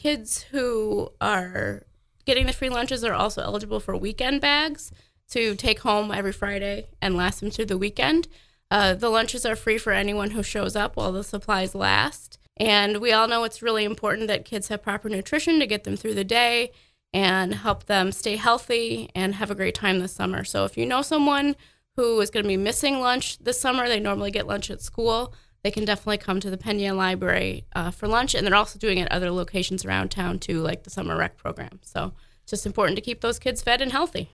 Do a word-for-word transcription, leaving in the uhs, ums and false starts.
kids who are getting the free lunches are also eligible for weekend bags to take home every Friday and last them through the weekend. Uh, the lunches are free for anyone who shows up while the supplies last. And we all know it's really important that kids have proper nutrition to get them through the day and help them stay healthy and have a great time this summer. So if you know someone who is going to be missing lunch this summer, they normally get lunch at school, they can definitely come to the Penn Yan Library uh, for lunch. And they're also doing it at other locations around town too, like the summer rec program. So it's just important to keep those kids fed and healthy.